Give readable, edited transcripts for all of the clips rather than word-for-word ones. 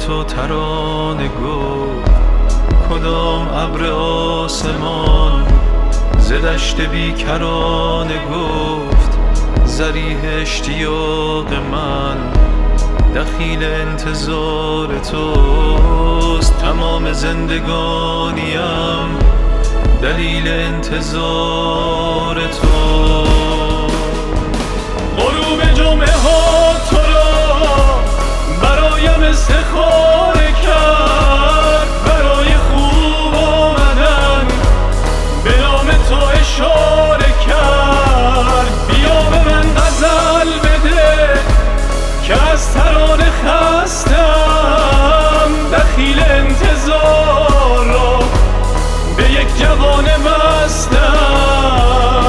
تو ترانه گفت، کدام ابر آسمان ز دشت بیکرانه گفت. ذریح اشتیاق من دخیل انتظار توست، تمام زندگانیم دلیل انتظار تو. غروب جمعه ها تو را برایم استخاره کرد، برای خوب آمدن به نام تو اشاره کرد. بیا به من غزل بده که از ترانه خستم، دخیل انتظار را به یک جوان مستم.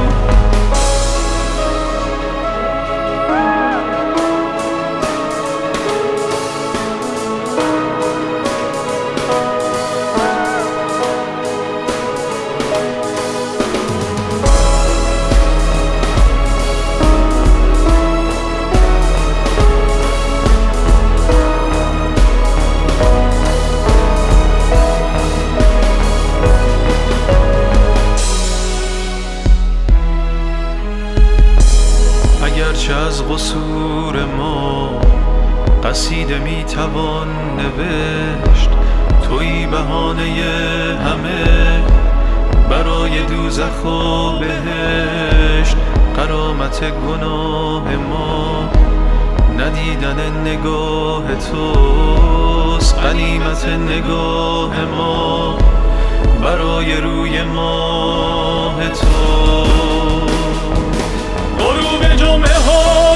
اگرچه از قصور ما قصیده میتوان نوشت، تویی بهانه همه برای دوزخ و بهشت. غرامت گناه ما ندیدن نگاه توست، غنیمت نگاه ما برای روی ماه تو. غروب جمعه ها